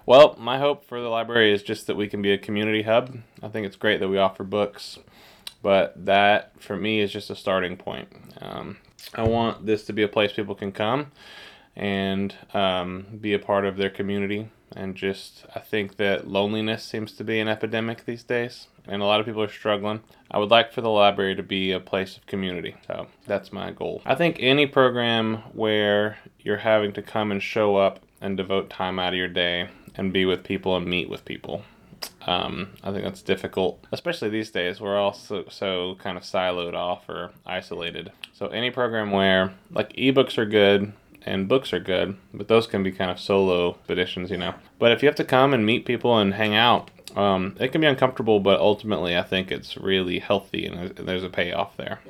Well, my hope for the library is just that we can be a community hub. I think it's great that we offer books, but that for me is just a starting point. I want this to be a place people can come and be a part of their community. And just, I think that loneliness seems to be an epidemic these days, and a lot of people are struggling. I would like for the library to be a place of community, so that's my goal. I think any program where you're having to come and show up and devote time out of your day and be with people and meet with people, I think that's difficult, especially these days. We're all so kind of siloed off or isolated. So any program where, like, ebooks are good and books are good, but those can be kind of solo expeditions, But if you have to come and meet people and hang out, it can be uncomfortable, but ultimately I think it's really healthy and there's a payoff there.